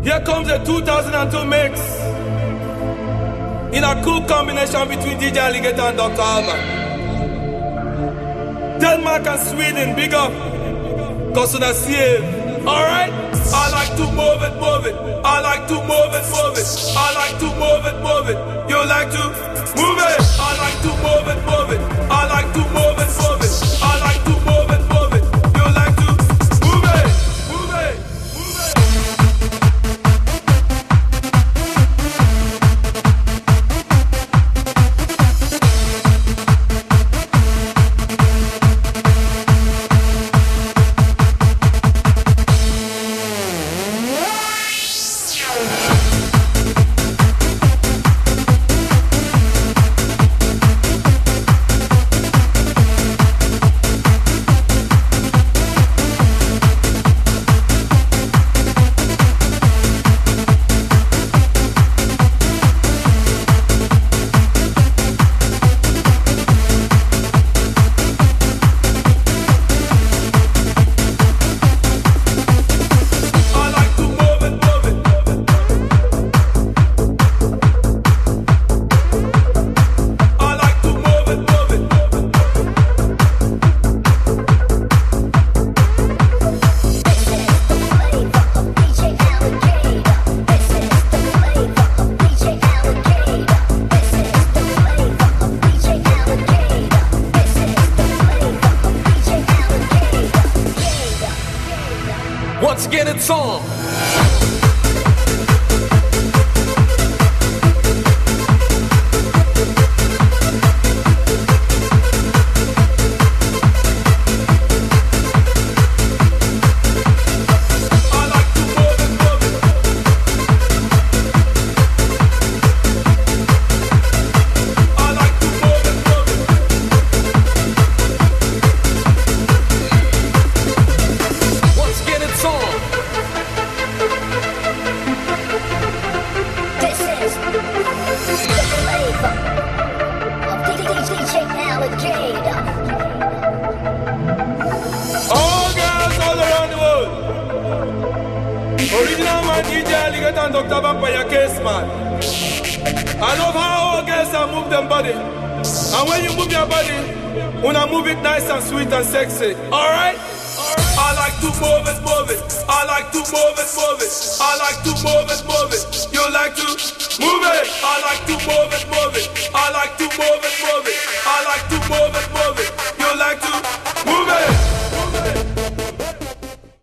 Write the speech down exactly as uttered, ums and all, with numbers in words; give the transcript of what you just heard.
Here comes a two thousand two mix in a cool combination between D J Alligator and Doctor Alban. Denmark and Sweden, big up. Cause on a save. Alright? I like to move it, move it. I like to move it, move it. I like to move it, move it. You like to move it. I like to move it, move it. I like to move it, move it. I like to move it, move it. You like to move it, move it, move it. Once again, it's on. Original man D J Alligator and Doctor Vampire Case man. I love how all girls are move them body. And when you move your body, wanna move it nice and sweet and sexy. Alright? I like to move it, move it. I like to move it, move it. I like to move it, move it. You like to move it. I like to move it, move it. I like to move it, move it. I like to move it, move it. You like to move it.